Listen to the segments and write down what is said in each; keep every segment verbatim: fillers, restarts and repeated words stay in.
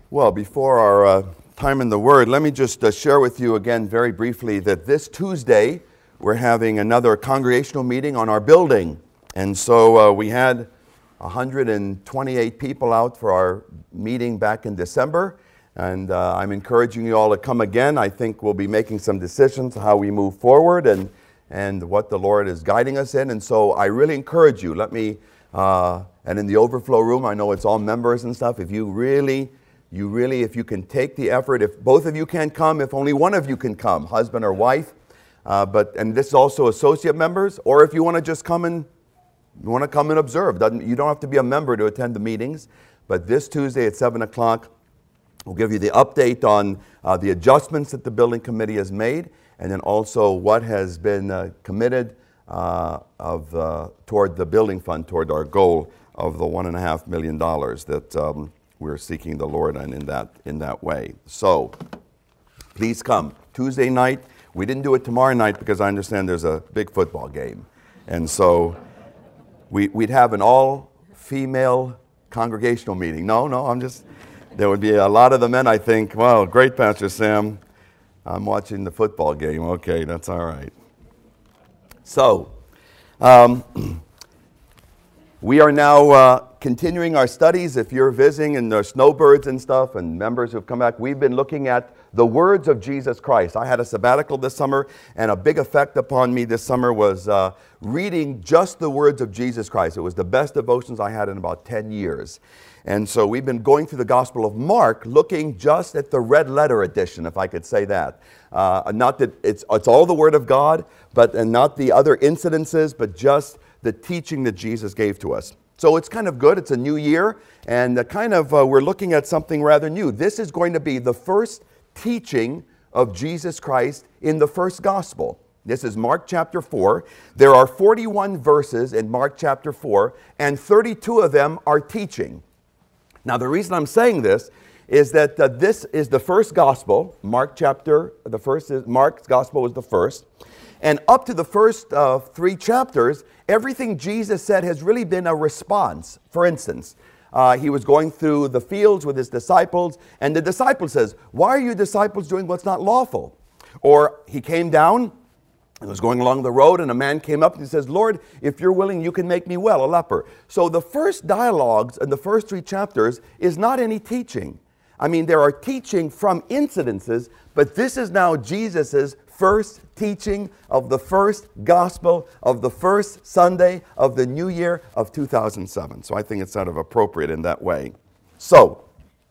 Well, before our uh, time in the Word, let me just uh, share with you again very briefly that this Tuesday we're having another congregational meeting on our building. And so uh, we had one hundred twenty-eight people out for our meeting back in December. And uh, I'm encouraging you all to come again. I think we'll be making some decisions how we move forward and, and what the Lord is guiding us in. And so I really encourage you. Let me, uh, and in the overflow room, I know it's all members and stuff. If you really... You really, if you can take the effort, if both of you can't come, if only one of you can come, husband or wife, uh, but and this is also associate members, or if you want to just come and you want to come and observe. Doesn't, you don't have to be a member to attend the meetings, but this Tuesday at seven o'clock, we'll give you the update on uh, the adjustments that the building committee has made, and then also what has been uh, committed uh, of uh, toward the building fund, toward our goal of the one and a half million dollars that. Um, We're seeking the Lord and in that in that way. So, please come. Tuesday night. We didn't do it tomorrow night because I understand there's a big football game. And so, we, we'd have an all-female congregational meeting. No, no, I'm just... There would be a lot of the men, I think, well, great, Pastor Sam. I'm watching the football game. Okay, that's all right. So, um, we are now... Uh, continuing our studies. If you're visiting and there's snowbirds and stuff and members who've come back, we've been looking at the words of Jesus Christ. I had a sabbatical this summer, and a big effect upon me this summer was uh, reading just the words of Jesus Christ. It was the best devotions I had in about ten years. And so we've been going through the Gospel of Mark, looking just at the red letter edition, if I could say that. Uh, not that it's, it's all the Word of God, but and not the other incidences, but just the teaching that Jesus gave to us. So it's kind of good. It's a new year, and uh, kind of uh, we're looking at something rather new. This is going to be the first teaching of Jesus Christ in the first gospel. This is Mark chapter four. There are forty-one verses in Mark chapter four, and thirty-two of them are teaching. Now, the reason I'm saying this is that uh, this is the first gospel. Mark chapter, the first is, Mark's gospel was the first. And up to the first uh, three chapters, everything Jesus said has really been a response. For instance, uh, he was going through the fields with his disciples, and the disciple says, "Why are you disciples doing what's not lawful?" Or he came down and was going along the road, and a man came up and he says, "Lord, if you're willing, you can make me well," a leper. So the first dialogues in the first three chapters is not any teaching. I mean, there are teaching from incidences, but this is now Jesus's first teaching of the first gospel of the first Sunday of the new year of two thousand seven. So I think it's sort of appropriate in that way. So,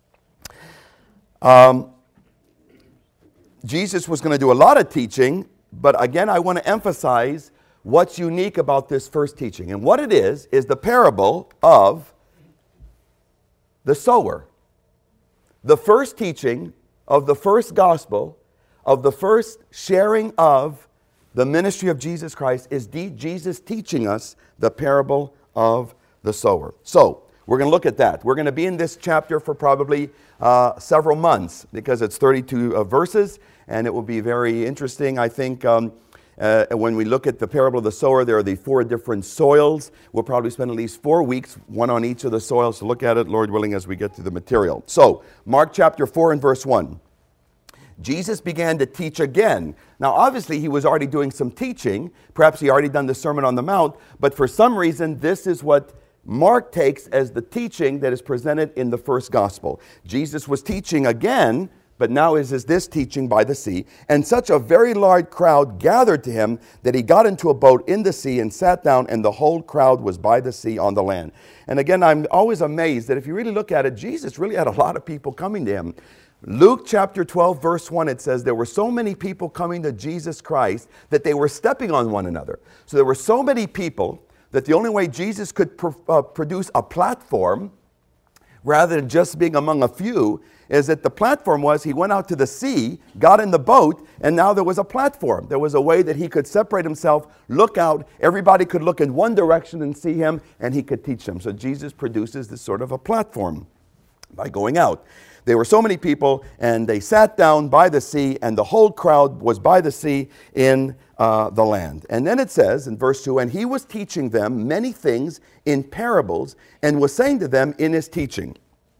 um, Jesus was going to do a lot of teaching, but again, I want to emphasize what's unique about this first teaching. And what it is, is the parable of the sower. The first teaching of the first gospel of the first sharing of the ministry of Jesus Christ is de- Jesus teaching us the parable of the sower. So, we're going to look at that. We're going to be in this chapter for probably uh, several months because it's thirty-two uh, verses, and it will be very interesting, I think. Um, uh, when we look at the parable of the sower, there are the four different soils. We'll probably spend at least four weeks, one on each of the soils, to look at it, Lord willing, as we get to the material. So, Mark chapter four and verse one. Jesus began to teach again. Now, obviously, he was already doing some teaching. Perhaps he already done the Sermon on the Mount. But for some reason, this is what Mark takes as the teaching that is presented in the first gospel. Jesus was teaching again, but now is this teaching by the sea. And such a very large crowd gathered to him that he got into a boat in the sea and sat down, and the whole crowd was by the sea on the land. And again, I'm always amazed that if you really look at it, Jesus really had a lot of people coming to him. Luke chapter twelve, verse one, it says there were so many people coming to Jesus Christ that they were stepping on one another. So there were so many people that the only way Jesus could pr- uh, produce a platform, rather than just being among a few, is that the platform was he went out to the sea, got in the boat, and now there was a platform. There was a way that he could separate himself, look out, everybody could look in one direction and see him, and he could teach them. So Jesus produces this sort of a platform by going out. There were so many people, and they sat down by the sea, and the whole crowd was by the sea in uh, the land. And then it says in verse two, "And he was teaching them many things in parables, and was saying to them in his teaching."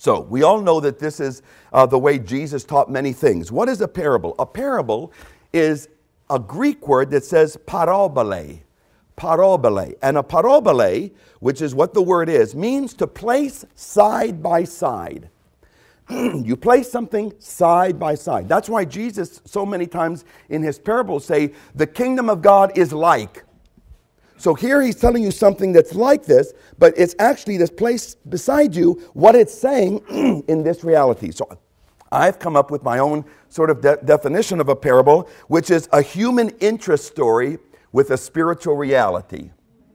So we all know that this is uh, the way Jesus taught many things. What is a parable? A parable is a Greek word that says parabole. Parabole. And a parabole, which is what the word is, means to place side by side. You place something side by side. That's why Jesus so many times in his parables say, the kingdom of God is like. So here he's telling you something that's like this, but it's actually this place beside you, what it's saying in this reality. So I've come up with my own sort of de- definition of a parable, which is a human interest story with a spiritual reality.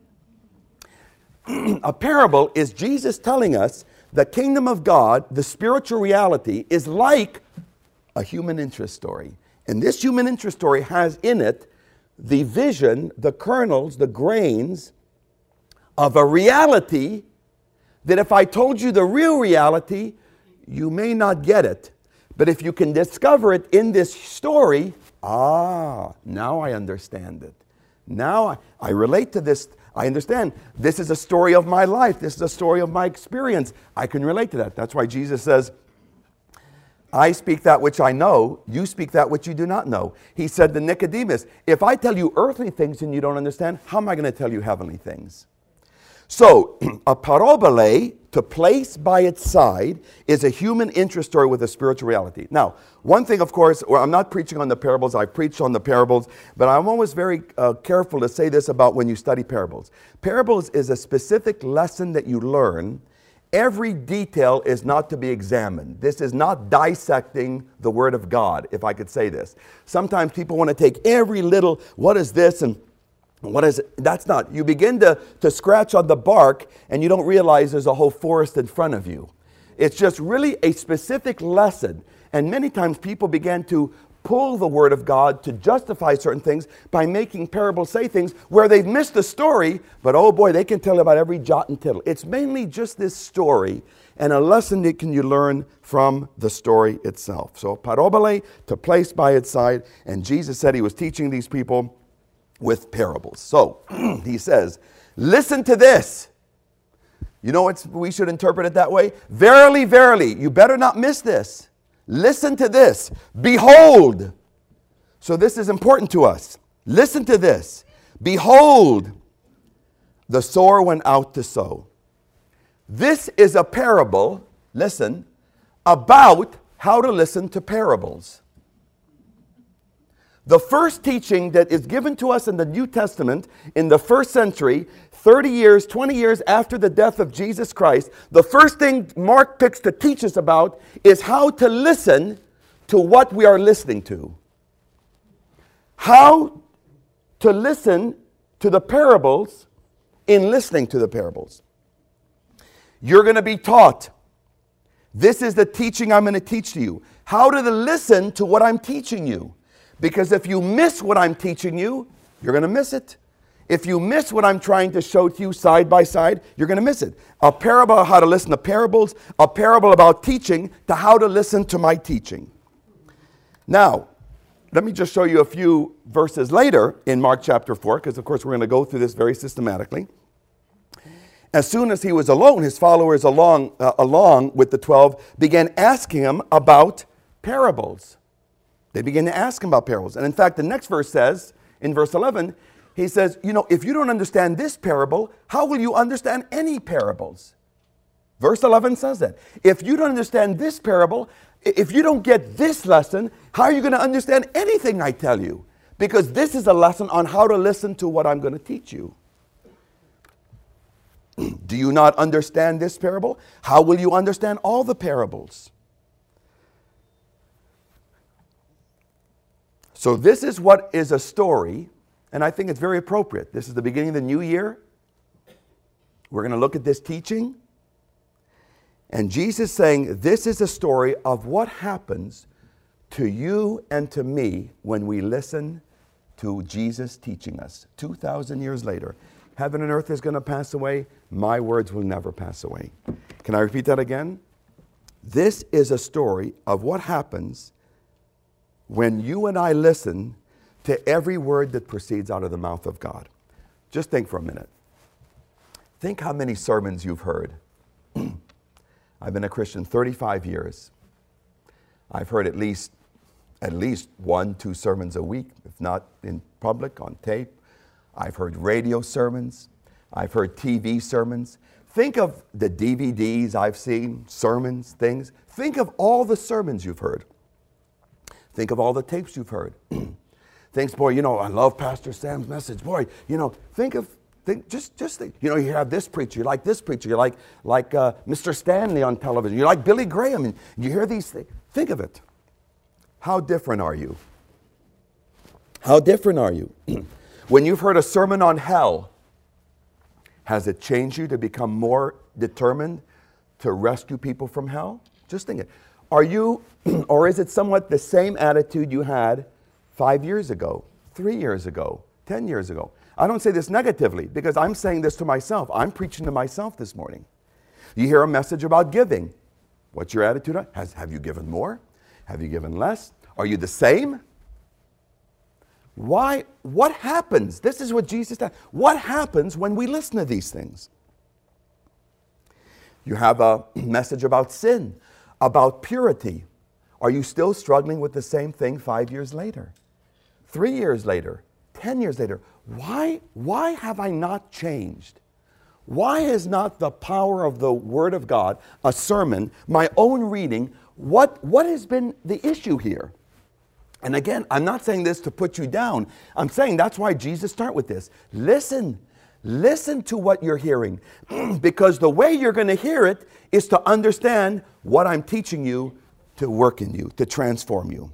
A parable is Jesus telling us the kingdom of God, the spiritual reality, is like a human interest story. And this human interest story has in it the vision, the kernels, the grains of a reality that if I told you the real reality, you may not get it. But if you can discover it in this story, ah, now I understand it. Now I, I relate to this. I understand. This is a story of my life. This is a story of my experience. I can relate to that. That's why Jesus says, I speak that which I know, you speak that which you do not know. He said to Nicodemus, if I tell you earthly things and you don't understand, how am I going to tell you heavenly things? So, a parabole, to place by its side, is a human interest story with a spiritual reality. Now, one thing, of course, well, I'm not preaching on the parables. I preach on the parables, but I'm always very uh, careful to say this about when you study parables. Parables is a specific lesson that you learn. Every detail is not to be examined. This is not dissecting the Word of God, if I could say this. Sometimes people want to take every little, what is this, and what is it? That's not. You begin to, to scratch on the bark, and you don't realize there's a whole forest in front of you. It's just really a specific lesson. And many times people begin to pull the Word of God to justify certain things by making parables say things where they've missed the story, but oh boy, they can tell about every jot and tittle. It's mainly just this story and a lesson that can you learn from the story itself. So parabole, to place by its side, and Jesus said he was teaching these people with parables. So he says, listen to this. You know what we should interpret it that way? Verily, verily, you better not miss this. Listen to this. Behold. So this is important to us. Listen to this. Behold, the sower went out to sow. This is a parable, listen, about how to listen to parables. The first teaching that is given to us in the New Testament in the first century, thirty years, twenty years after the death of Jesus Christ, the first thing Mark picks to teach us about is how to listen to what we are listening to. How to listen to the parables in listening to the parables. You're going to be taught. This is the teaching I'm going to teach to you. How to listen to what I'm teaching you. Because if you miss what I'm teaching you, you're going to miss it. If you miss what I'm trying to show to you side by side, you're going to miss it. A parable how to listen to parables, a parable about teaching to how to listen to my teaching. Now, let me just show you a few verses later in Mark chapter four, because of course we're going to go through this very systematically. As soon as he was alone, his followers along, uh, along with the twelve began asking him about parables. They begin to ask him about parables. And in fact, the next verse says, in verse eleven, he says, you know, if you don't understand this parable, how will you understand any parables? Verse eleven says that. If you don't understand this parable, if you don't get this lesson, how are you going to understand anything I tell you? Because this is a lesson on how to listen to what I'm going to teach you. Do you not understand this parable? How will you understand all the parables? So this is what is a story, and I think it's very appropriate. This is the beginning of the new year. We're going to look at this teaching. And Jesus is saying this is a story of what happens to you and to me when we listen to Jesus teaching us. two thousand years later, heaven and earth is going to pass away. My words will never pass away. Can I repeat that again? This is a story of what happens when you and I listen to every word that proceeds out of the mouth of God. Just think for a minute. Think how many sermons you've heard. I've been a Christian thirty-five years. I've heard at least, at least one, two sermons a week, if not in public, on tape. I've heard radio sermons. I've heard T V sermons. Think of the D V Ds I've seen, sermons, things. Think of all the sermons you've heard. Think of all the tapes you've heard. Thinks, boy, you know, I love Pastor Sam's message. Boy, you know, think of, think, just, just think, you know, you have this preacher, you like this preacher, you like, like uh, Mister Stanley on television, you like Billy Graham, and you hear these things. Think of it. How different are you? How different are you? When you've heard a sermon on hell, has it changed you to become more determined to rescue people from hell? Just think it. Are you, or is it somewhat the same attitude you had five years ago, three years ago, ten years ago? I don't say this negatively because I'm saying this to myself. I'm preaching to myself this morning. You hear a message about giving. What's your attitude? Has, have you given more? Have you given less? Are you the same? Why? What happens? This is what Jesus said. What happens when we listen to these things? You have a message about sin, about purity. Are you still struggling with the same thing five years later? Three years later? Ten years later? Why, why have I not changed? Why is not the power of the Word of God, a sermon, my own reading, what, what has been the issue here? And again, I'm not saying this to put you down. I'm saying that's why Jesus started with this. Listen. Listen to what you're hearing. Because the way you're going to hear it is to understand what I'm teaching you to work in you, to transform you.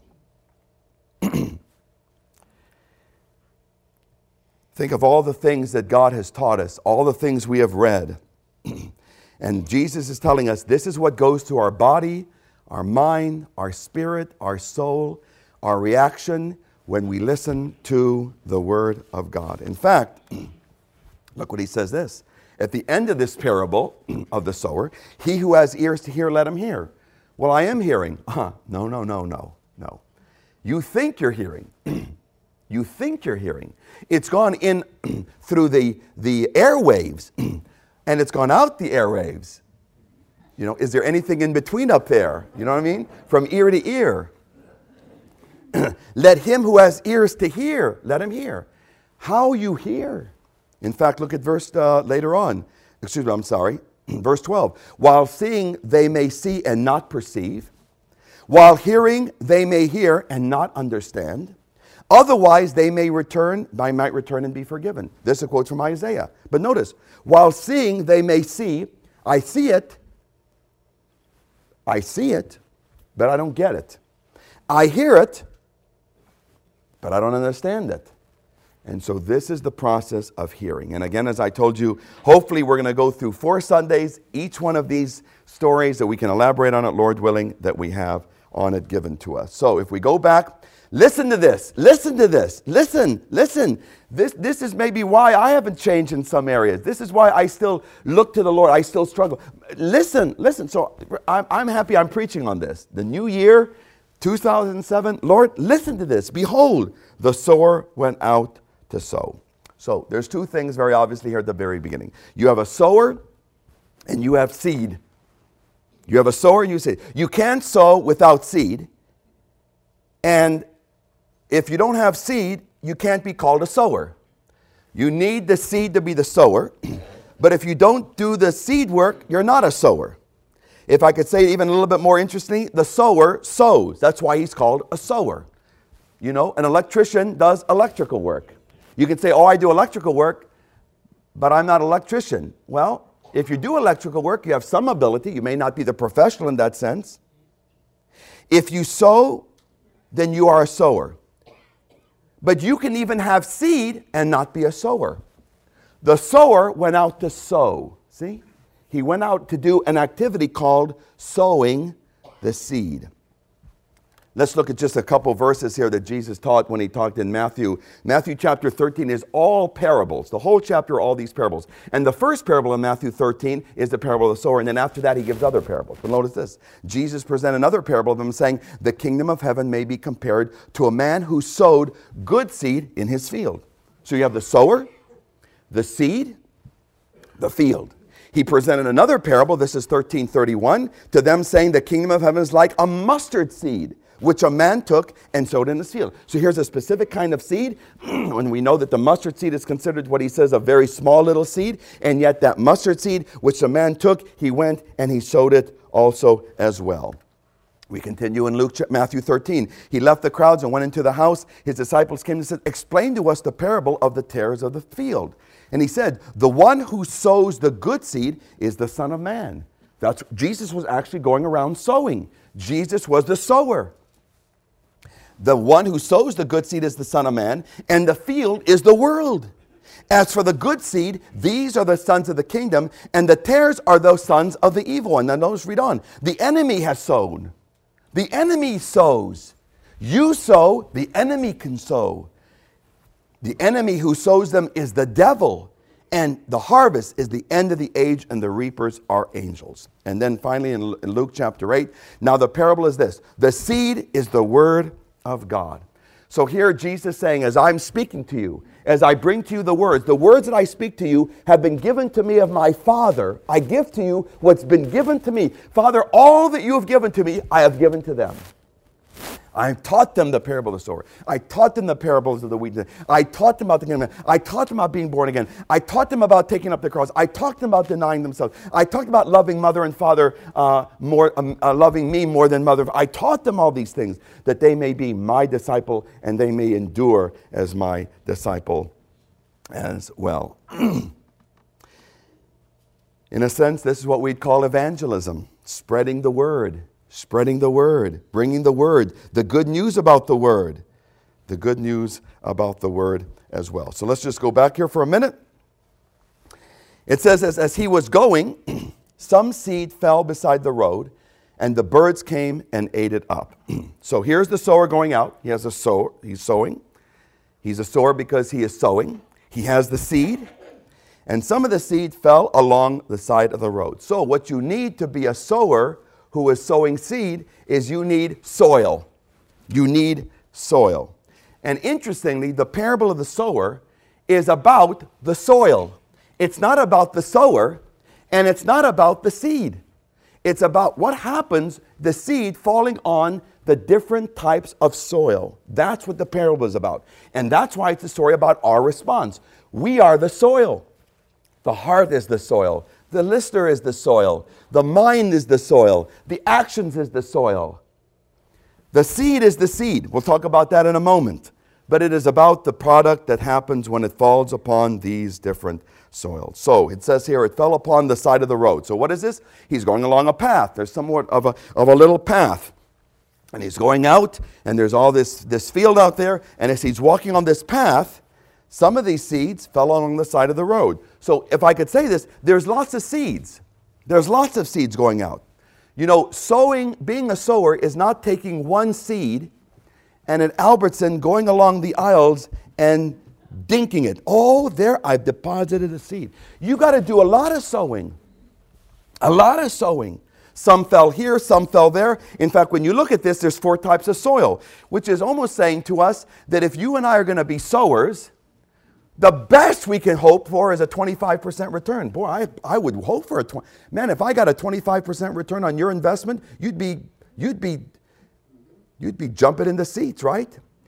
Think of all the things that God has taught us, all the things we have read. And Jesus is telling us this is what goes to our body, our mind, our spirit, our soul, our reaction when we listen to the Word of God. In fact, look what he says this. At the end of this parable of the sower, he who has ears to hear, let him hear. Well, I am hearing. Uh, no, no, no, no, no. You think you're hearing. You think you're hearing. It's gone in through the, the airwaves, and it's gone out the airwaves. You know, is there anything in between up there? You know what I mean? From ear to ear. Let him who has ears to hear, let him hear. How you hear. In fact, look at verse uh, later on. Excuse me, I'm sorry. Verse twelve. While seeing, they may see and not perceive. While hearing, they may hear and not understand. Otherwise, they may return, I might return and be forgiven. This is a quote from Isaiah. But notice, while seeing, they may see. I see it. I see it, but I don't get it. I hear it, but I don't understand it. And so this is the process of hearing. And again, as I told you, hopefully we're going to go through four Sundays, each one of these stories that we can elaborate on it, Lord willing, that we have on it given to us. So if we go back, listen to this, listen to this, listen, listen. This, this is maybe why I haven't changed in some areas. This is why I still look to the Lord. I still struggle. Listen, listen. So I'm, I'm happy I'm preaching on this. The new year, two thousand seven, Lord, listen to this. Behold, the sower went out to sow. So there's two things very obviously here at the very beginning. You have a sower and you have seed. You have a sower and you seed. You can't sow without seed. And if you don't have seed, you can't be called a sower. You need the seed to be the sower. But if you don't do the seed work, you're not a sower. If I could say it even a little bit more interestingly, the sower sows. That's why he's called a sower. You know, an electrician does electrical work. You can say, oh, I do electrical work, but I'm not an electrician. Well, if you do electrical work, you have some ability. You may not be the professional in that sense. If you sow, then you are a sower. But you can even have seed and not be a sower. The sower went out to sow. See? He went out to do an activity called sowing the seed. Let's look at just a couple verses here that Jesus taught when he talked in Matthew. Matthew chapter thirteen is all parables. The whole chapter are all these parables. And the first parable in Matthew thirteen is the parable of the sower. And then after that, he gives other parables. But notice this. Jesus presented another parable of them saying, the kingdom of heaven may be compared to a man who sowed good seed in his field. So you have the sower, the seed, the field. He presented another parable, this is thirteen thirty-one, to them saying, the kingdom of heaven is like a mustard seed, which a man took and sowed in his field. So here's a specific kind of seed. When we know that the mustard seed is considered what he says a very small little seed, and yet that mustard seed which the man took, he went and he sowed it also as well. We continue in Luke, Matthew thirteen. He left the crowds and went into the house. His disciples came and said, explain to us the parable of the tares of the field. And he said, the one who sows the good seed is the Son of Man. That's, Jesus was actually going around sowing. Jesus was the sower. The one who sows the good seed is the Son of Man, and the field is the world. As for the good seed, these are the sons of the kingdom, and the tares are those sons of the evil one. Now notice, read on. The enemy has sown. The enemy sows. You sow, the enemy can sow. The enemy who sows them is the devil, and the harvest is the end of the age, and the reapers are angels. And then finally in Luke chapter eight, now the parable is this. The seed is the word of God. So here Jesus is saying, as I'm speaking to you, as I bring to you the words, the words that I speak to you have been given to me of my Father. I give to you what's been given to me. Father, all that you have given to me, I have given to them. I taught them the parable of the sower. I taught them the parables of the wheat. I taught them about the kingdom. I taught them about being born again. I taught them about taking up the cross. I taught them about denying themselves. I talked about loving mother and father uh, more, um, uh, loving me more than mother. I taught them all these things that they may be my disciple and they may endure as my disciple as well. In a sense, this is what we'd call evangelism, spreading the word. Spreading the word, bringing the word, the good news about the word, the good news about the word as well. So let's just go back here for a minute. It says, as, as he was going, some seed fell beside the road, and the birds came and ate it up. So here's the sower going out. He has a sower. He's sowing. He's a sower because he is sowing. He has the seed, and some of the seed fell along the side of the road. So what you need to be a sower who is sowing seed is you need soil. You need soil. And interestingly, the parable of the sower is about the soil. It's not about the sower, and it's not about the seed. It's about what happens, the seed falling on the different types of soil. That's what the parable is about. And that's why it's a story about our response. We are the soil. The heart is the soil. The listener is the soil. The mind is the soil. The actions is the soil. The seed is the seed. We'll talk about that in a moment. But it is about the product that happens when it falls upon these different soils. So it says here, it fell upon the side of the road. So what is this? He's going along a path. There's somewhat of a, of a little path. And he's going out, and there's all this, this field out there. And as he's walking on this path, some of these seeds fell along the side of the road. So if I could say this, there's lots of seeds. There's lots of seeds going out. You know, sowing, being a sower is not taking one seed and at Albertson going along the aisles and dinking it. Oh, there, I've deposited a seed. You got to do a lot of sowing. A lot of sowing. Some fell here, some fell there. In fact, when you look at this, there's four types of soil, which is almost saying to us that if you and I are going to be sowers, the best we can hope for is a twenty-five percent return. Boy, I, I would hope for a twenty. Man, if I got a twenty-five percent return on your investment, you'd be you'd be you'd be jumping in the seats, right?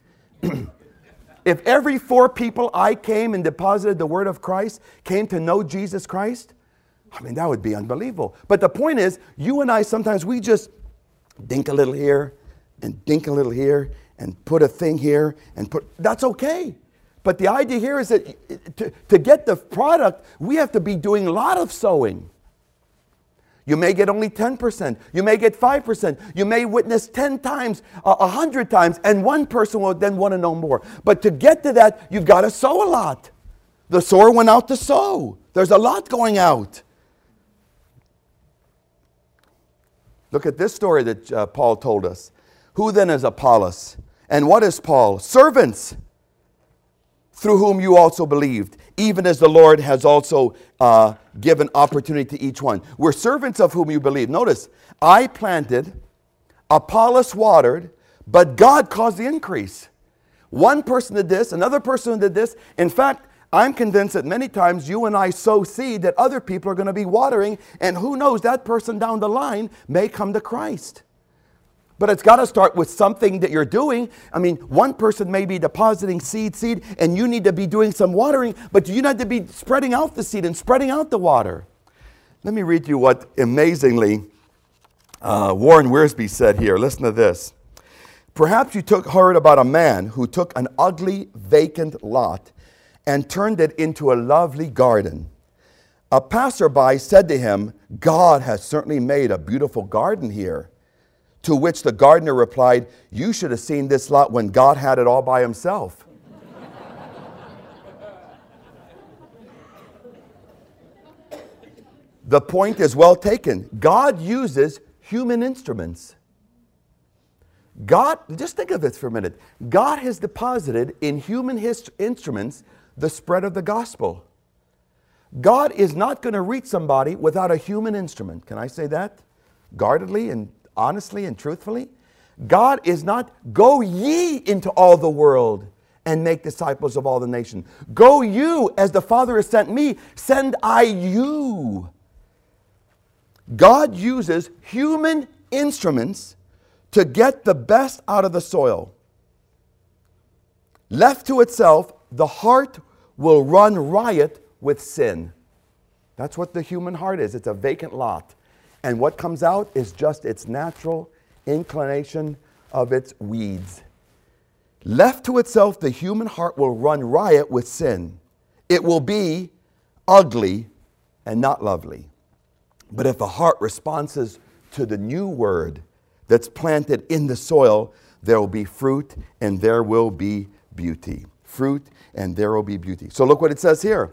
If every four people I came and deposited the word of Christ came to know Jesus Christ, I mean, that would be unbelievable. But the point is, you and I sometimes we just dink a little here and dink a little here and put a thing here and put. That's okay. But the idea here is that to, to get the product, we have to be doing a lot of sowing. You may get only ten percent. You may get five percent. You may witness ten times, uh, one hundred times, and one person will then want to know more. But to get to that, you've got to sow a lot. The sower went out to sow. There's a lot going out. Look at this story that uh, Paul told us. Who then is Apollos? And what is Paul? Servants, through whom you also believed, even as the Lord has also uh, given opportunity to each one. We're servants of whom you believe. Notice, I planted, Apollos watered, but God caused the increase. One person did this, another person did this. In fact, I'm convinced that many times you and I sow seed that other people are going to be watering, and who knows, that person down the line may come to Christ. But it's got to start with something that you're doing. I mean, one person may be depositing seed, seed, and you need to be doing some watering, but you need to be spreading out the seed and spreading out the water. Let me read you what amazingly uh, Warren Wiersbe said here. Listen to this. Perhaps you took heard about a man who took an ugly, vacant lot and turned it into a lovely garden. A passerby said to him, "God has certainly made a beautiful garden here." To which the gardener replied, "You should have seen this lot when God had it all by himself." The point is well taken. God uses human instruments. God, just think of this for a minute. God has deposited in human hist- instruments the spread of the gospel. God is not going to reach somebody without a human instrument. Can I say that? Guardedly and honestly and truthfully. God is not, "Go ye into all the world and make disciples of all the nations. Go you, as the Father has sent me, send I you." God uses human instruments to get the best out of the soil. Left to itself, the heart will run riot with sin. That's what the human heart is. It's a vacant lot. And what comes out is just its natural inclination of its weeds. Left to itself, the human heart will run riot with sin. It will be ugly and not lovely. But if the heart responds to the new word that's planted in the soil, there will be fruit and there will be beauty. Fruit and there will be beauty. So look what it says here.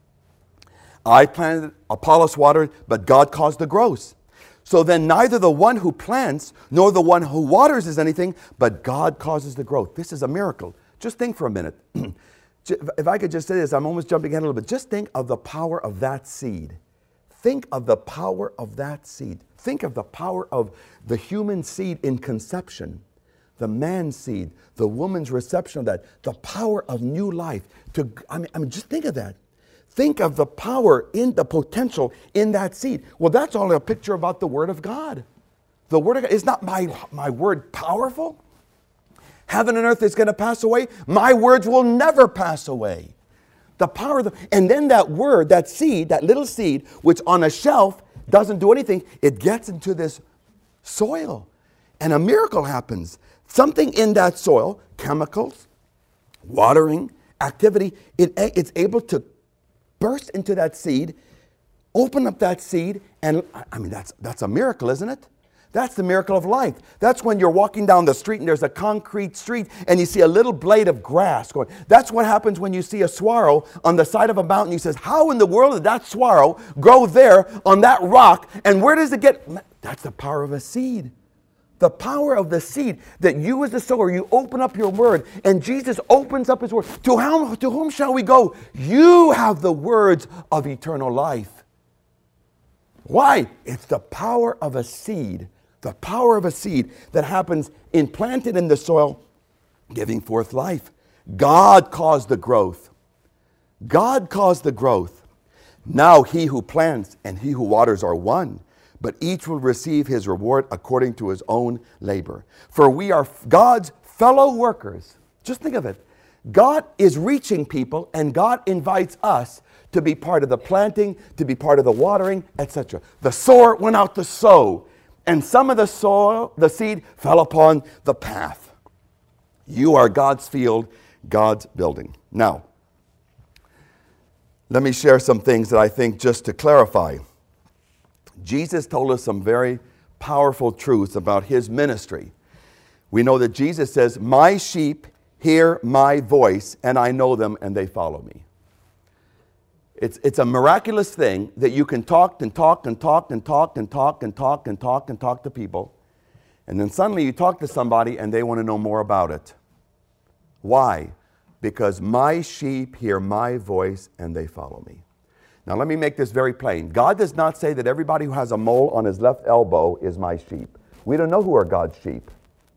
I planted, Apollos watered, but God caused the growth. So then neither the one who plants nor the one who waters is anything, but God causes the growth. This is a miracle. Just think for a minute. If I could just say this, I'm almost jumping ahead a little bit. Just think of the power of that seed. Think of the power of that seed. Think of the power of the human seed in conception, the man's seed, the woman's reception of that, the power of new life. To, I mean, I mean, just think of that. Think of the power in the potential in that seed. Well, that's only a picture about the Word of God. The Word of God is not my, my word powerful. Heaven and earth is going to pass away. My words will never pass away. The power of the, and then that word, that seed, that little seed, which on a shelf doesn't do anything, it gets into this soil. And a miracle happens. Something in that soil, chemicals, watering, activity, it, it's able to burst into that seed, open up that seed, and I mean, that's, that's a miracle, isn't it? That's the miracle of life. That's when you're walking down the street and there's a concrete street and you see a little blade of grass going. That's what happens when you see a swallow on the side of a mountain. You says, how in the world did that swallow grow there on that rock? And where does it get? That's the power of a seed. The power of the seed that you as the sower, you open up your word and Jesus opens up his word. To whom, to whom shall we go? You have the words of eternal life. Why? It's the power of a seed. The power of a seed that happens implanted in the soil, giving forth life. God caused the growth. God caused the growth. Now he who plants and he who waters are one, but each will receive his reward according to his own labor. For we are God's fellow workers. Just think of it. God is reaching people and God invites us to be part of the planting, to be part of the watering, et cetera. The sower went out to sow. And some of the soil, the seed, fell upon the path. You are God's field, God's building. Now, let me share some things that I think just to clarify. Jesus told us some very powerful truths about his ministry. We know that Jesus says, my sheep hear my voice, and I know them, and they follow me. It's, it's a miraculous thing that you can talk and talk and talk and talk and talk and talk and talk and talk to people. And then suddenly you talk to somebody and they want to know more about it. Why? Because my sheep hear my voice and they follow me. Now let me make this very plain. God does not say that everybody who has a mole on his left elbow is my sheep. We don't know who are God's sheep.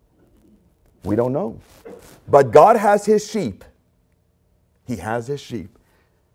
We don't know. But God has his sheep. He has his sheep.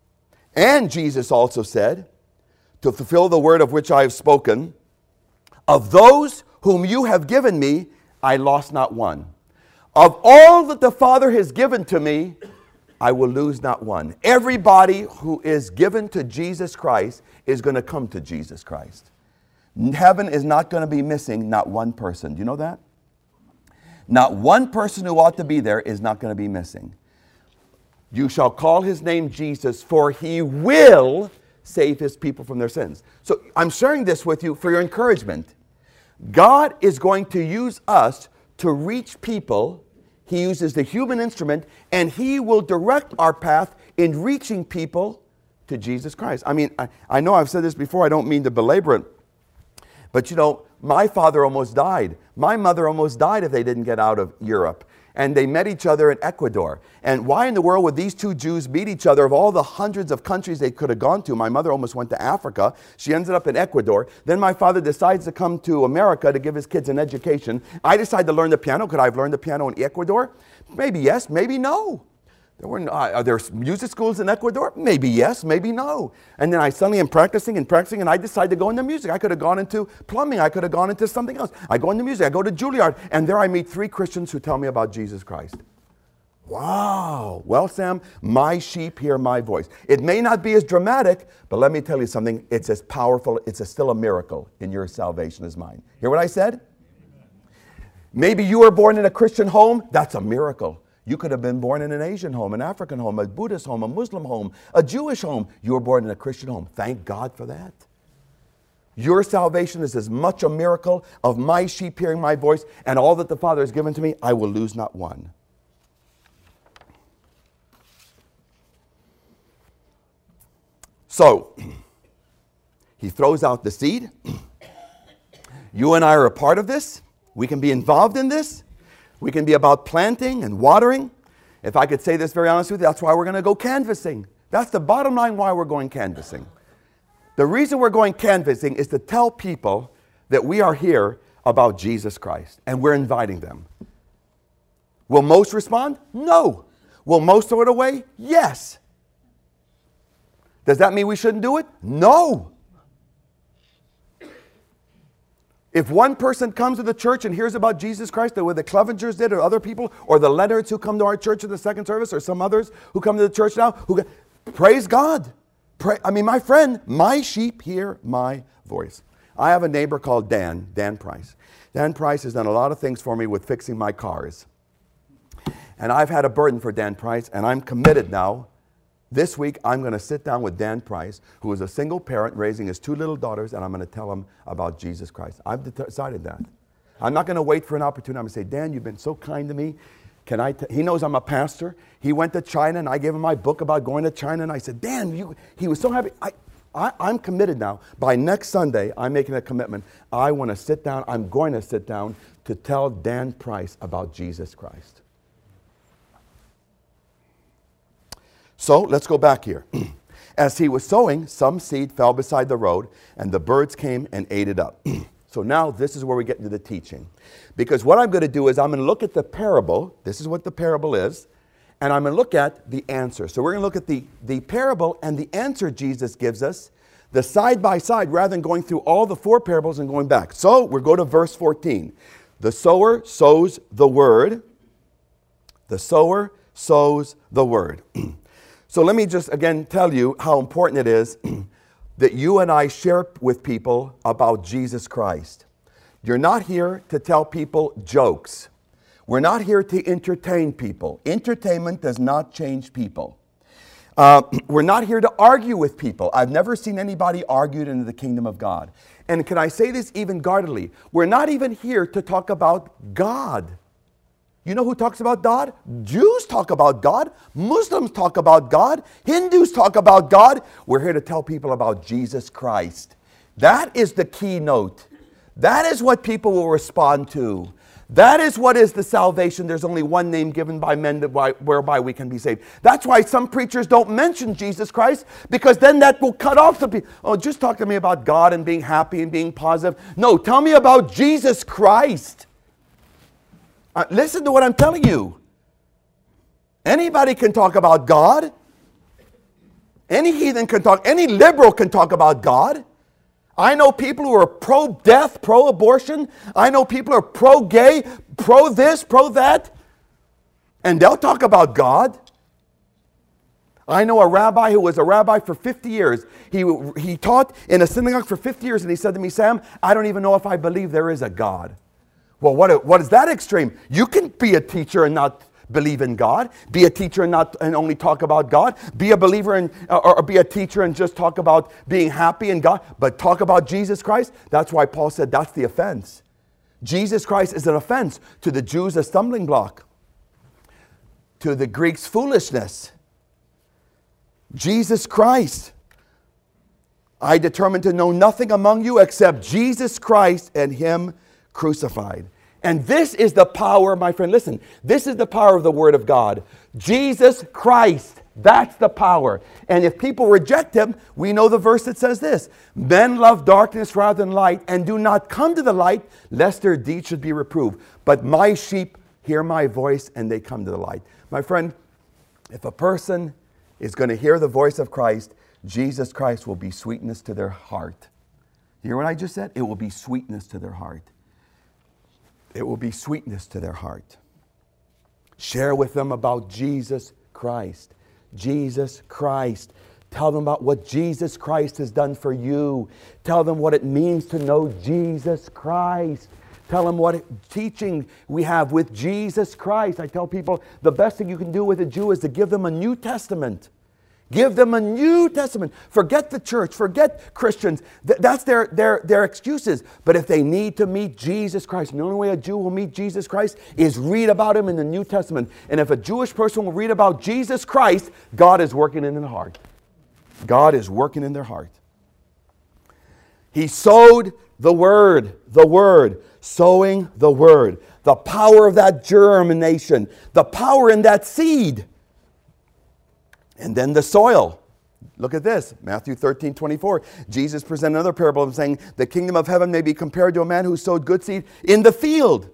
And Jesus also said, to fulfill the word of which I have spoken, of those whom you have given me, I lost not one. Of all that the Father has given to me, I will lose not one. Everybody who is given to Jesus Christ is going to come to Jesus Christ. Heaven is not going to be missing not one person. Do you know that? Not one person who ought to be there is not going to be missing. You shall call his name Jesus, for he will save his people from their sins. So I'm sharing this with you for your encouragement. God is going to use us to reach people. He uses the human instrument, and he will direct our path in reaching people to Jesus Christ. I mean, I, I know I've said this before. I don't mean to belabor it. But you know, my father almost died. My mother almost died if they didn't get out of Europe. And they met each other in Ecuador. And why in the world would these two Jews meet each other of all the hundreds of countries they could have gone to? My mother almost went to Africa. She ended up in Ecuador. Then my father decides to come to America to give his kids an education. I decided to learn the piano. Could I have learned the piano in Ecuador? Maybe yes, maybe no. There were, uh, are there music schools in Ecuador? Maybe yes, maybe no. And then I suddenly am practicing and practicing, and I decide to go into music. I could have gone into plumbing. I could have gone into something else. I go into music. I go to Juilliard, and there I meet three Christians who tell me about Jesus Christ. Wow. Well, Sam, my sheep hear my voice. It may not be as dramatic, but let me tell you something. It's as powerful. It's a, still a miracle in your salvation as mine. Hear what I said? Maybe you were born in a Christian home. That's a miracle. You could have been born in an Asian home, an African home, a Buddhist home, a Muslim home, a Jewish home. You were born in a Christian home. Thank God for that. Your salvation is as much a miracle of my sheep hearing my voice, and all that the Father has given to me, I will lose not one. So, he throws out the seed. You and I are a part of this. We can be involved in this. We can be about planting and watering. If I could say this very honestly with you, that's why we're going to go canvassing. That's the bottom line why we're going canvassing. The reason we're going canvassing is to tell people that we are here about Jesus Christ, and we're inviting them. Will most respond? No. Will most throw it away? Yes. Does that mean we shouldn't do it? No. If one person comes to the church and hears about Jesus Christ, the way the Clevengers did, or other people, or the Leonards who come to our church in the second service, or some others who come to the church now, who praise God. Pray, I mean, my friend, my sheep hear my voice. I have a neighbor called Dan, Dan Price. Dan Price has done a lot of things for me with fixing my cars. And I've had a burden for Dan Price, and I'm committed now. This week, I'm going to sit down with Dan Price, who is a single parent raising his two little daughters, and I'm going to tell him about Jesus Christ. I've decided that. I'm not going to wait for an opportunity. I'm going to say, Dan, you've been so kind to me. Can I t-? He knows I'm a pastor. He went to China, and I gave him my book about going to China, and I said, Dan, you, he was so happy. I, I, I'm committed now. By next Sunday, I'm making a commitment. I want to sit down. I'm going to sit down to tell Dan Price about Jesus Christ. So let's go back here. As he was sowing, some seed fell beside the road, and the birds came and ate it up. So now this is where we get into the teaching. Because what I'm going to do is I'm going to look at the parable. This is what the parable is. And I'm going to look at the answer. So we're going to look at the, the parable and the answer Jesus gives us, the side by side, rather than going through all the four parables and going back. So we'll go to verse fourteen. The sower sows the word. The sower sows the word. So let me just again tell you how important it is that you and I share with people about Jesus Christ. You're not here to tell people jokes. We're not here to entertain people. Entertainment does not change people. Uh, we're not here to argue with people. I've never seen anybody argued into the kingdom of God. And can I say this even guardedly? We're not even here to talk about God. You know who talks about God? Jews talk about God. Muslims talk about God. Hindus talk about God. We're here to tell people about Jesus Christ. That is the keynote. That is what people will respond to. That is what is the salvation. There's only one name given by men that by, whereby we can be saved. That's why some preachers don't mention Jesus Christ, because then that will cut off the people. Oh, just talk to me about God and being happy and being positive. No, tell me about Jesus Christ. Uh, listen to what I'm telling you. Anybody can talk about God. Any heathen can talk, any liberal can talk about God. I know people who are pro-death, pro-abortion. I know people who are pro-gay, pro-this, pro-that. And they'll talk about God. I know a rabbi who was a rabbi for fifty years. He, he taught in a synagogue for fifty years, and he said to me, Sam, I don't even know if I believe there is a God. Well, what, what is that extreme? You can be a teacher and not believe in God. Be a teacher and not and only talk about God. Be a believer and or, or be a teacher and just talk about being happy in God. But talk about Jesus Christ. That's why Paul said that's the offense. Jesus Christ is an offense. To the Jews, a stumbling block. To the Greeks, foolishness. Jesus Christ. I determined to know nothing among you except Jesus Christ and Him crucified. And this is the power, my friend, listen, this is the power of the Word of God. Jesus Christ, that's the power. And if people reject Him, we know the verse that says this, men love darkness rather than light and do not come to the light, lest their deeds should be reproved. But my sheep hear my voice and they come to the light. My friend, if a person is going to hear the voice of Christ, Jesus Christ will be sweetness to their heart. You hear what I just said? It will be sweetness to their heart. It will be sweetness to their heart. Share with them about Jesus Christ. Jesus Christ. Tell them about what Jesus Christ has done for you. Tell them what it means to know Jesus Christ. Tell them what teaching we have with Jesus Christ. I tell people the best thing you can do with a Jew is to give them a New Testament. Give them a New Testament. Forget the church. Forget Christians. Th- that's their, their, their excuses. But if they need to meet Jesus Christ, the only way a Jew will meet Jesus Christ is read about Him in the New Testament. And if a Jewish person will read about Jesus Christ, God is working in their heart. God is working in their heart. He sowed the Word, the Word, sowing the Word. The power of that germination, the power in that seed. And then the soil. Look at this, Matthew thirteen twenty-four. Jesus presented another parable saying, the kingdom of heaven may be compared to a man who sowed good seed in the field.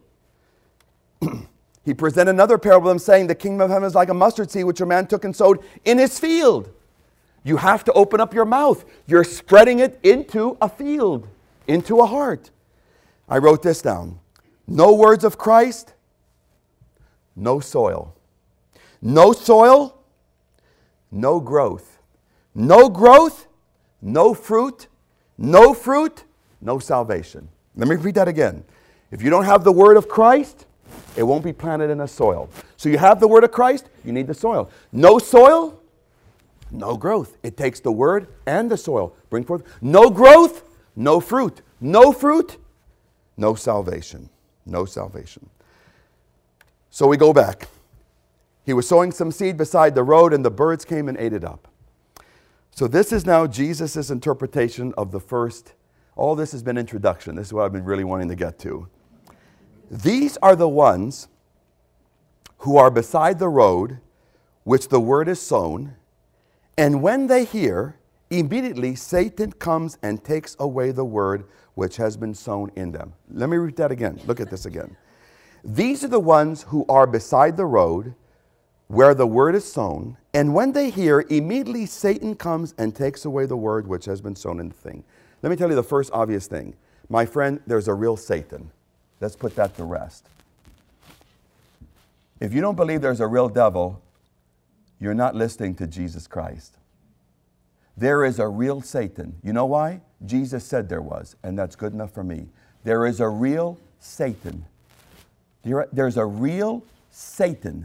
He presented another parable saying, the kingdom of heaven is like a mustard seed which a man took and sowed in his field. You have to open up your mouth. You're spreading it into a field, into a heart. I wrote this down. No words of Christ, no soil. No soil, no growth. No growth, no fruit. No fruit, no salvation. Let me read that again. If you don't have the word of Christ, it won't be planted in a soil. So you have the word of Christ, you need the soil. No soil, no growth. It takes the word and the soil. Bring forth. No growth, no fruit. No fruit, no salvation. No salvation. So we go back. He was sowing some seed beside the road, and the birds came and ate it up. So this is now Jesus' interpretation of the first. All this has been introduction. This is what I've been really wanting to get to. These are the ones who are beside the road, which the word is sown, and when they hear, immediately Satan comes and takes away the word which has been sown in them. Let me read that again. Look at this again. These are the ones who are beside the road, where the word is sown, and when they hear, immediately Satan comes and takes away the word which has been sown in the thing. Let me tell you the first obvious thing. My friend, there's a real Satan. Let's put that to rest. If you don't believe there's a real devil, you're not listening to Jesus Christ. There is a real Satan. You know why? Jesus said there was, and that's good enough for me. There is a real Satan. There's a real Satan.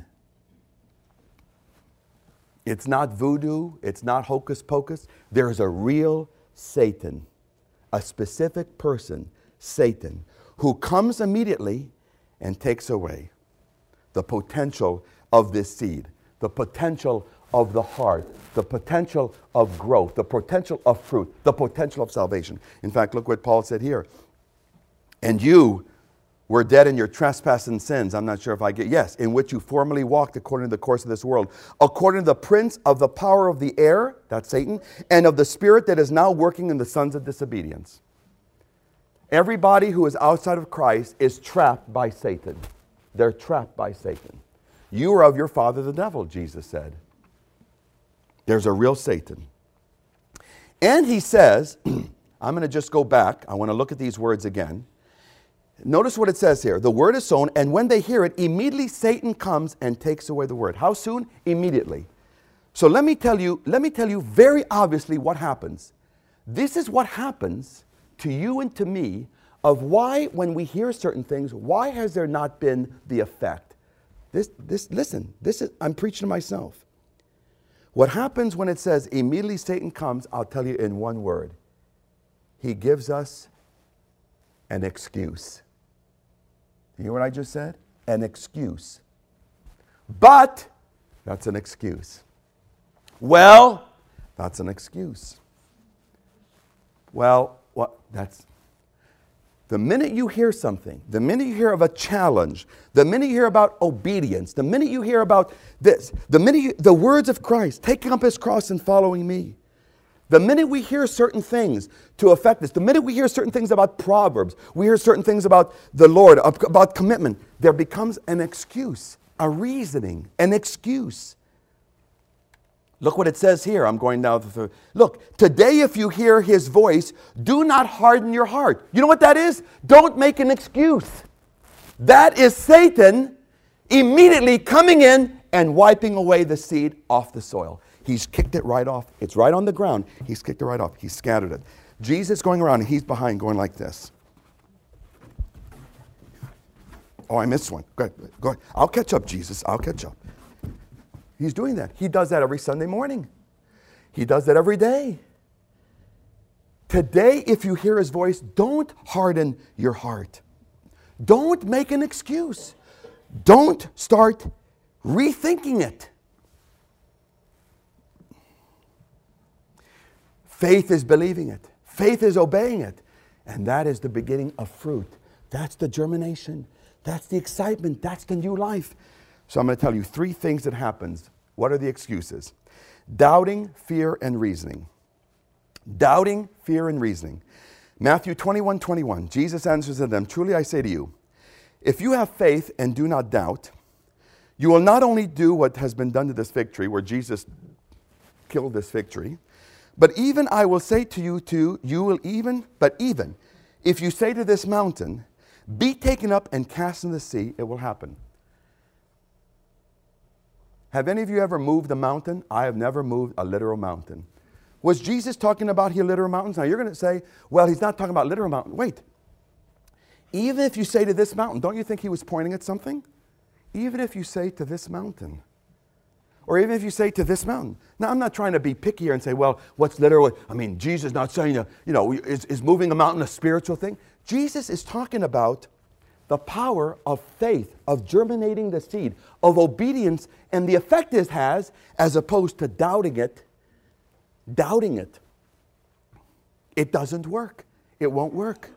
It's not voodoo. It's not hocus pocus. There's a real Satan, a specific person, Satan, who comes immediately and takes away the potential of this seed, the potential of the heart, the potential of growth, the potential of fruit, the potential of salvation. In fact, look what Paul said here. And you were dead in your trespass and sins. I'm not sure if I get, yes, in which you formerly walked according to the course of this world, according to the prince of the power of the air, that's Satan, and of the spirit that is now working in the sons of disobedience. Everybody who is outside of Christ is trapped by Satan. They're trapped by Satan. You are of your father the devil, Jesus said. There's a real Satan. And he says, I'm going to just go back. I want to look at these words again. Notice what it says here. The word is sown, and when they hear it, immediately Satan comes and takes away the word. How soon? Immediately. So let me tell you, let me tell you very obviously what happens. This is what happens to you and to me of why when we hear certain things, why has there not been the effect? This, this, listen, this is, I'm preaching to myself. What happens when it says immediately Satan comes, I'll tell you in one word. He gives us an excuse. You hear what I just said? An excuse. But that's an excuse. Well, that's an excuse. Well, what? That's the minute you hear something, the minute you hear of a challenge, the minute you hear about obedience, the minute you hear about this, the minute you, the words of Christ, taking up his cross and following me, the minute we hear certain things to affect us, the minute we hear certain things about Proverbs, we hear certain things about the Lord, about commitment, there becomes an excuse, a reasoning, an excuse. Look what it says here. I'm going now. To, look, today if you hear his voice, do not harden your heart. You know what that is? Don't make an excuse. That is Satan immediately coming in and wiping away the seed off the soil. He's kicked it right off. It's right on the ground. He's kicked it right off. He's scattered it. Jesus going around and he's behind going like this. Oh, I missed one. Go ahead. Go ahead. I'll catch up, Jesus. I'll catch up. He's doing that. He does that every Sunday morning. He does that every day. Today, if you hear his voice, don't harden your heart. Don't make an excuse. Don't start rethinking it. Faith is believing it. Faith is obeying it. And that is the beginning of fruit. That's the germination. That's the excitement. That's the new life. So I'm going to tell you three things that happens. What are the excuses? Doubting, fear, and reasoning. Doubting, fear, and reasoning. Matthew twenty-one twenty-one. Jesus answers to them, truly I say to you, if you have faith and do not doubt, you will not only do what has been done to this fig tree, where Jesus killed this fig tree, but even I will say to you too, you will even, but even, if you say to this mountain, be taken up and cast in the sea, it will happen. Have any of you ever moved a mountain? I have never moved a literal mountain. Was Jesus talking about here literal mountains? Now you're going to say, well, he's not talking about literal mountain. Wait. Even if you say to this mountain, don't you think he was pointing at something? Even if you say to this mountain. Or even if you say to this mountain. Now I'm not trying to be picky here and say, well, what's literal? I mean, Jesus not saying, you know, is, is moving a mountain a spiritual thing? Jesus is talking about the power of faith, of germinating the seed, of obedience, and the effect it has, as opposed to doubting it. Doubting it. It doesn't work. It won't work.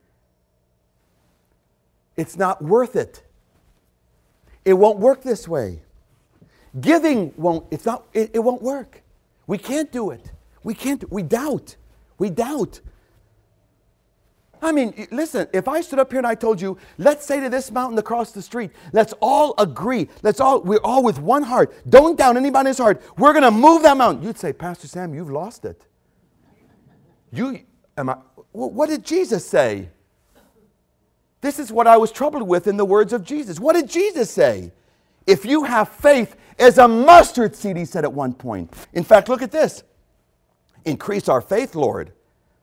It's not worth it. It won't work this way. Giving won't, it's not, it, it won't work. We can't do it. We can't, we doubt. We doubt. I mean, listen, if I stood up here and I told you, let's say to this mountain across the street, let's all agree, let's all, we're all with one heart. Don't doubt anybody's heart. We're going to move that mountain. You'd say, Pastor Sam, you've lost it. You, am I, what did Jesus say? This is what I was troubled with in the words of Jesus. What did Jesus say? If you have faith as a mustard seed, he said at one point. In fact, look at this. Increase our faith, Lord.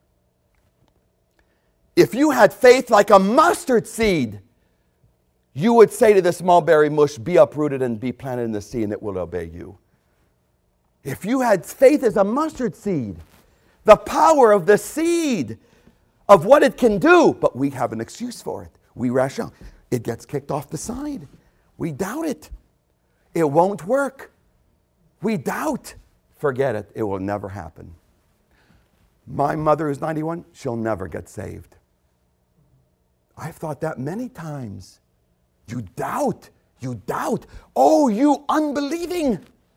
If you had faith like a mustard seed, you would say to this mulberry bush, be uprooted and be planted in the sea, and it will obey you. If you had faith as a mustard seed, the power of the seed, of what it can do, but we have an excuse for it. We rationalize. It gets kicked off the side. We doubt it. It won't work. We doubt. Forget it. It will never happen. My mother is ninety-one. She'll never get saved. I've thought that many times. You doubt. You doubt. Oh, you unbelieving.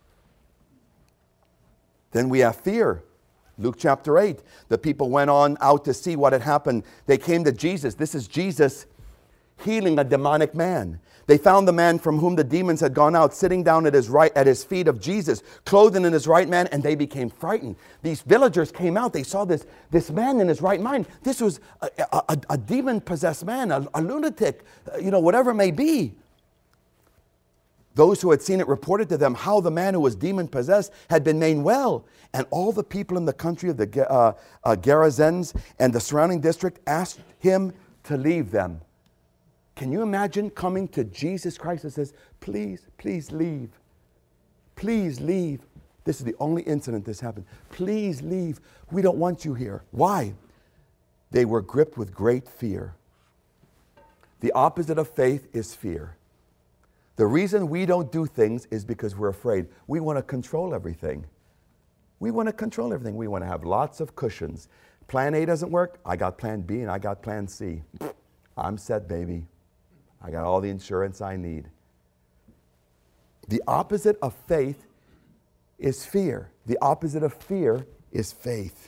Then we have fear. Luke chapter eight. The people went on out to see what had happened. They came to Jesus. This is Jesus. healing a demonic man. They found the man from whom the demons had gone out sitting down at his right, at his feet of Jesus, clothed in his right mind, and they became frightened. These villagers came out. They saw this, this man in his right mind. This was a, a, a demon-possessed man, a, a lunatic, you know, whatever it may be. Those who had seen it reported to them how the man who was demon-possessed had been made well. And all the people in the country of the uh, uh, Gerasenes and the surrounding district asked him to leave them. Can you imagine coming to Jesus Christ and says, please, please leave. Please leave. This is the only incident this happened. Please leave. We don't want you here. Why? They were gripped with great fear. The opposite of faith is fear. The reason we don't do things is because we're afraid. We want to control everything. We want to control everything. We want to have lots of cushions. Plan A doesn't work. I got plan B and I got plan C. I'm set, baby. I got all the insurance I need. The opposite of faith is fear. The opposite of fear is faith.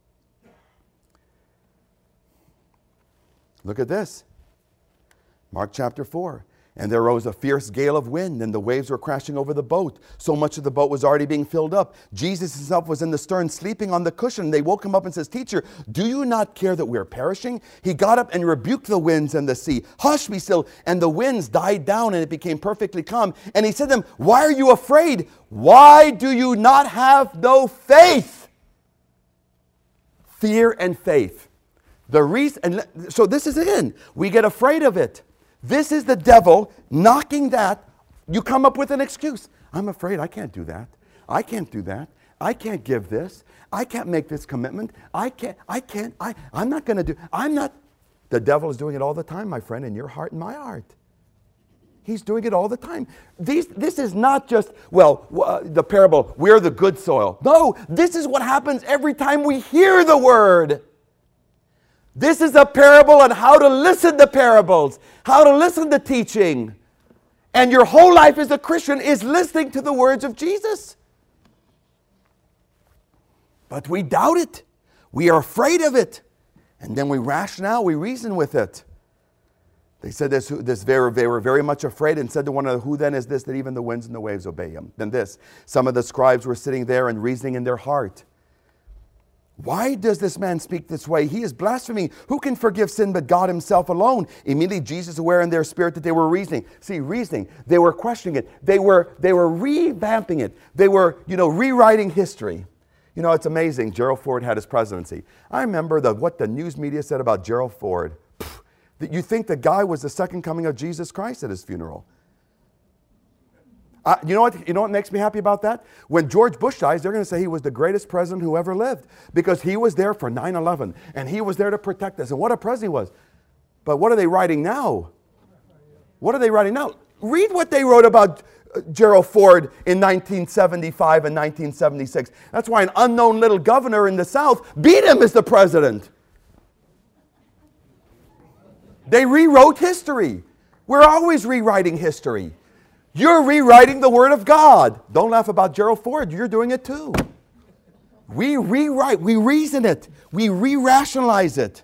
Look at this. Mark chapter four. And there rose a fierce gale of wind, and the waves were crashing over the boat. So much of the boat was already being filled up. Jesus himself was in the stern, sleeping on the cushion. They woke him up and says, Teacher, do you not care that we are perishing? He got up and rebuked the winds and the sea. Hush, be still. And the winds died down, and it became perfectly calm. And he said to them, why are you afraid? Why do you not have no faith? Fear and faith. The reason, and so this is again, we get afraid of it. This is the devil knocking that. You come up with an excuse. I'm afraid I can't do that. I can't do that. I can't give this. I can't make this commitment. I can't, I can't, I, I'm not going to do, I'm not. The devil is doing it all the time, my friend, in your heart and my heart. He's doing it all the time. These, this is not just, well, uh, the parable, we're the good soil. No, this is what happens every time we hear the word. This is a parable on how to listen to parables, how to listen to teaching. And your whole life as a Christian is listening to the words of Jesus. But we doubt it. We are afraid of it. And then we rationale, we reason with it. They said this, this they, were, they were very much afraid and said to one another, who then is this that even the winds and the waves obey him? Then this, some of the scribes were sitting there and reasoning in their heart. Why does this man speak this way? He is blaspheming. Who can forgive sin but God himself alone? Immediately Jesus, aware in their spirit that they were reasoning. See, reasoning. They were questioning it. They were, they were revamping it. They were, you know, rewriting history. You know, it's amazing. Gerald Ford had his presidency. I remember the, what the news media said about Gerald Ford. Pfft, that you think the guy was the second coming of Jesus Christ at his funeral. Uh, you know what? You know what makes me happy about that? When George Bush dies, they're going to say he was the greatest president who ever lived because he was there for nine eleven and he was there to protect us. And what a president he was. But what are they writing now? What are they writing now? Read what they wrote about uh, Gerald Ford in nineteen seventy-five and nineteen seventy-six. That's why an unknown little governor in the South beat him as the president. They rewrote history. We're always rewriting history. You're rewriting the Word of God. Don't laugh about Gerald Ford. You're doing it too. We rewrite, we reason it, we re-rationalize it.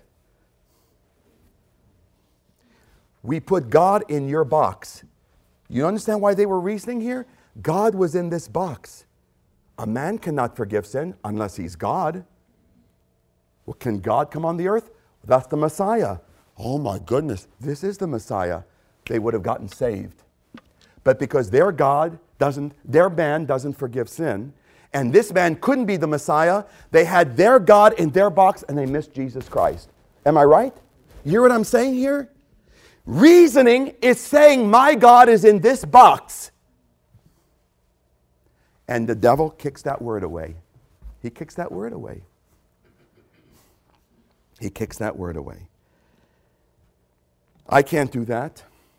We put God in your box. You understand why they were reasoning here? God was in this box. A man cannot forgive sin unless he's God. Well, can God come on the earth? That's the Messiah. Oh my goodness, this is the Messiah. They would have gotten saved. But because their God doesn't, their man doesn't forgive sin, and this man couldn't be the Messiah, they had their God in their box and they missed Jesus Christ. Am I right? You hear what I'm saying here? Reasoning is saying my God is in this box. And the devil kicks that word away. He kicks that word away. He kicks that word away. I can't do that.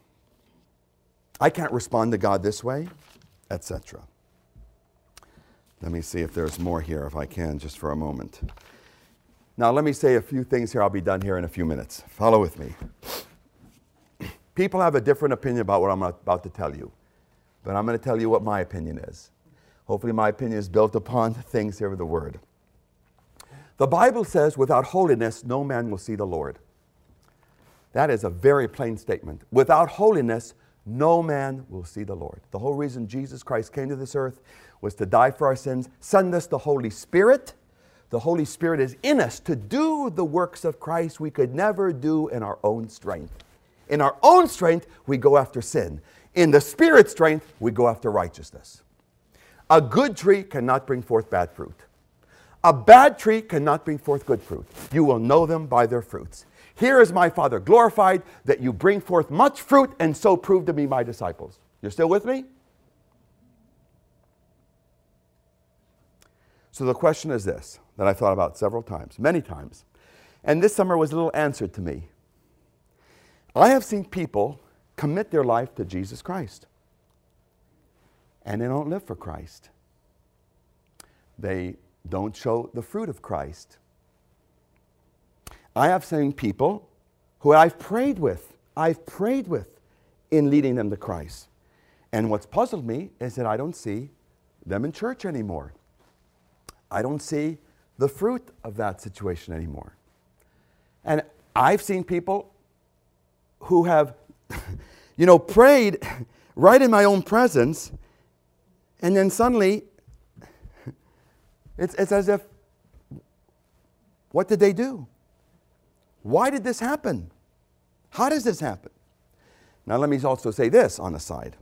I can't respond to God this way, et cetera. Let me see if there's more here, if I can, just for a moment. Now, let me say a few things here. I'll be done here in a few minutes. Follow with me. People have a different opinion about what I'm about to tell you, but I'm going to tell you what my opinion is. Hopefully, my opinion is built upon the things here of the Word. The Bible says, without holiness, no man will see the Lord. That is a very plain statement. Without holiness, no man will see the Lord. The whole reason Jesus Christ came to this earth was to die for our sins, send us the Holy Spirit. The Holy Spirit is in us to do the works of Christ we could never do in our own strength. In our own strength, we go after sin. In the Spirit's strength, we go after righteousness. A good tree cannot bring forth bad fruit. A bad tree cannot bring forth good fruit. You will know them by their fruits. Here is my Father glorified, that you bring forth much fruit and so prove to be my disciples. You're still with me? So the question is this, that I thought about several times, many times. And this summer was a little answered to me. I have seen people commit their life to Jesus Christ. And they don't live for Christ. They don't show the fruit of Christ. I have seen people who I've prayed with, I've prayed with in leading them to Christ. And what's puzzled me is that I don't see them in church anymore. I don't see the fruit of that situation anymore. And I've seen people who have, you know, prayed right in my own presence, and then suddenly, it's, it's as if, what did they do? Why did this happen? How does this happen? Now let me also say this on the side.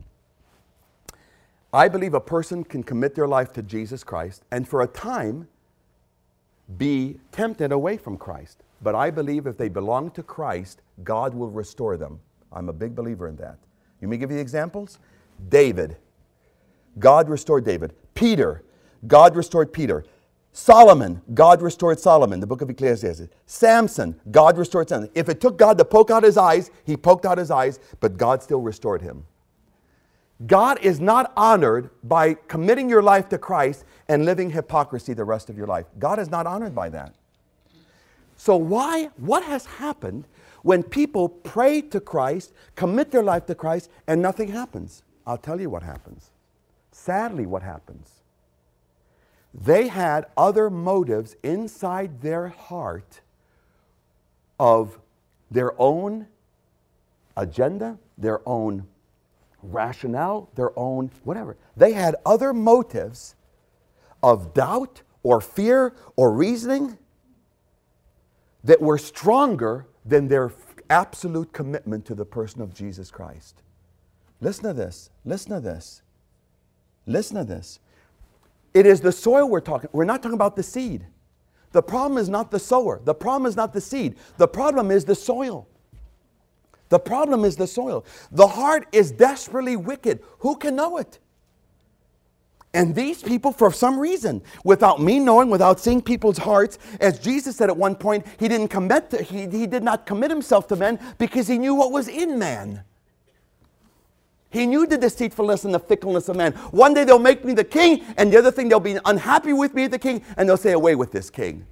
I believe a person can commit their life to Jesus Christ and for a time be tempted away from Christ. But I believe if they belong to Christ, God will restore them. I'm a big believer in that. You may give you examples? David. God restored David. Peter. God restored Peter. Solomon. God restored Solomon. The book of Ecclesiastes. Samson. God restored Samson. If it took God to poke out his eyes, he poked out his eyes, but God still restored him. God is not honored by committing your life to Christ and living hypocrisy the rest of your life. God is not honored by that. So why, what has happened when people pray to Christ, commit their life to Christ, and nothing happens? I'll tell you what happens. Sadly, what happens? They had other motives inside their heart of their own agenda, their own rationale, their own whatever. They had other motives of doubt or fear or reasoning that were stronger than their absolute commitment to the person of Jesus Christ. Listen to this. Listen to this. Listen to this. It is the soil we're talking. We're not talking about the seed. The problem is not the sower. The problem is not the seed. The problem is the soil. The problem is the soil. The heart is desperately wicked. Who can know it? And these people, for some reason, without me knowing, without seeing people's hearts, as Jesus said at one point, he didn't commit to, he, he did not commit himself to men because he knew what was in man. He knew the deceitfulness and the fickleness of man. One day they'll make me the king, and the other thing they'll be unhappy with me as the king, and they'll say, away with this king.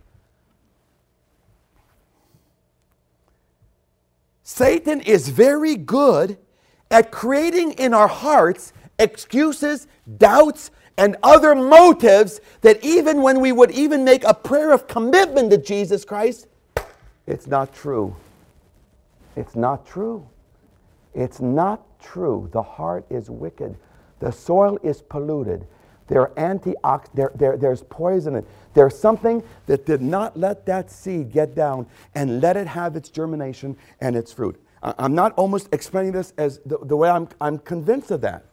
Satan is very good at creating in our hearts excuses, doubts, and other motives that even when we would even make a prayer of commitment to Jesus Christ, it's not true. It's not true. It's not true. The heart is wicked. The soil is polluted. There are antioxidants. There, there, there's poison in it. There's something that did not let that seed get down and let it have its germination and its fruit. I, I'm not almost explaining this as the, the way I'm, I'm convinced of that.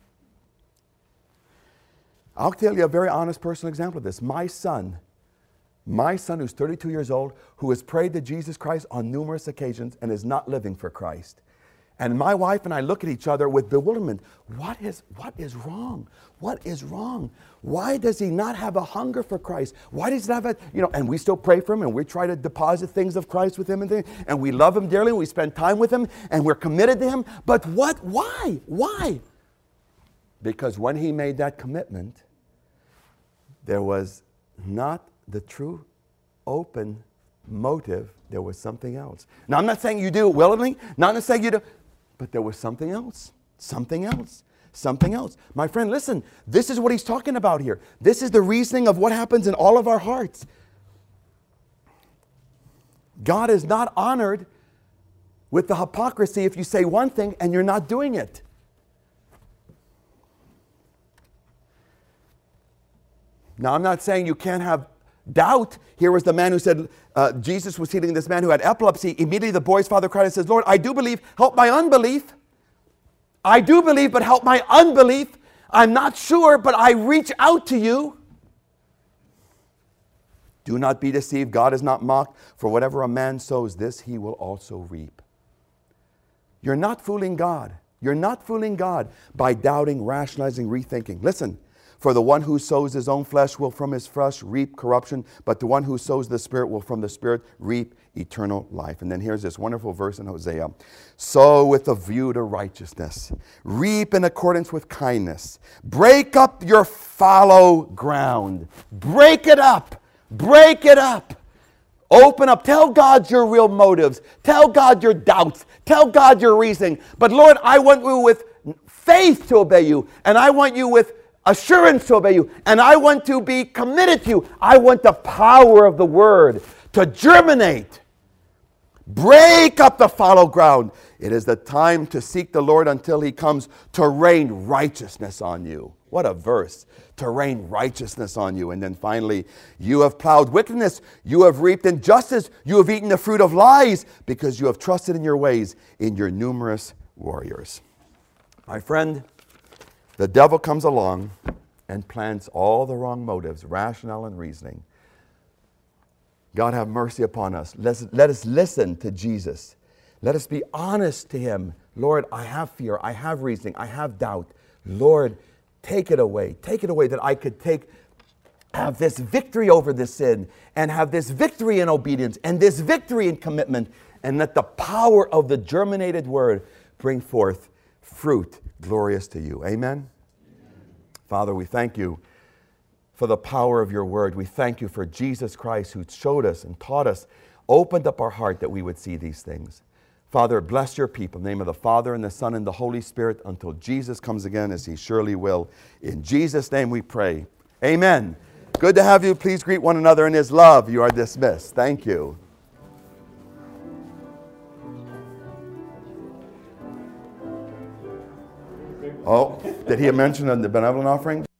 I'll tell you a very honest personal example of this. My son, my son who's thirty-two years old, who has prayed to Jesus Christ on numerous occasions and is not living for Christ. And my wife and I look at each other with bewilderment. What is, what is wrong? What is wrong? Why does he not have a hunger for Christ? Why does he not have a, you know, and we still pray for him and we try to deposit things of Christ with him and, things, and we love him dearly and we spend time with him and we're committed to him. But what, why? Why? Because when he made that commitment, there was not the true, open motive. There was something else. Now, I'm not saying you do it willingly. Not saying you do, but there was something else. Something else. Something else. My friend, listen. This is what he's talking about here. This is the reasoning of what happens in all of our hearts. God is not honored with the hypocrisy if you say one thing and you're not doing it. Now, I'm not saying you can't have doubt. Here was the man who said, uh, Jesus was healing this man who had epilepsy. Immediately the boy's father cried and says, Lord, I do believe, help my unbelief. I do believe, but help my unbelief. I'm not sure, but I reach out to you. Do not be deceived. God is not mocked. For whatever a man sows, this he will also reap. You're not fooling God. You're not fooling God by doubting, rationalizing, rethinking. Listen, for the one who sows his own flesh will from his flesh reap corruption, but the one who sows the Spirit will from the Spirit reap eternal life. And then here's this wonderful verse in Hosea. Sow with a view to righteousness. Reap in accordance with kindness. Break up your fallow ground. Break it up. Break it up. Open up. Tell God your real motives. Tell God your doubts. Tell God your reasoning. But Lord, I want you with faith to obey you. And I want you with assurance to obey you. And I want to be committed to you. I want the power of the word to germinate. Break up the fallow ground. It is the time to seek the Lord until he comes to rain righteousness on you. What a verse. To rain righteousness on you. And then finally, you have plowed wickedness. You have reaped injustice. You have eaten the fruit of lies because you have trusted in your ways in your numerous warriors. My friend, the devil comes along and plants all the wrong motives, rationale and reasoning. God have mercy upon us. Let's, let us listen to Jesus. Let us be honest to him. Lord, I have fear. I have reasoning. I have doubt. Lord, take it away. Take it away that I could take, have this victory over this sin and have this victory in obedience and this victory in commitment, and let the power of the germinated word bring forth fruit glorious to you. Amen? Amen. Father, we thank you for the power of your word. We thank you for Jesus Christ who showed us and taught us, opened up our heart that we would see these things. Father, bless your people. In the name of the Father and the Son and the Holy Spirit until Jesus comes again, as he surely will. In Jesus' name we pray. Amen. Good to have you. Please greet one another in his love. You are dismissed. Thank you. Oh, did he mention the benevolent offering?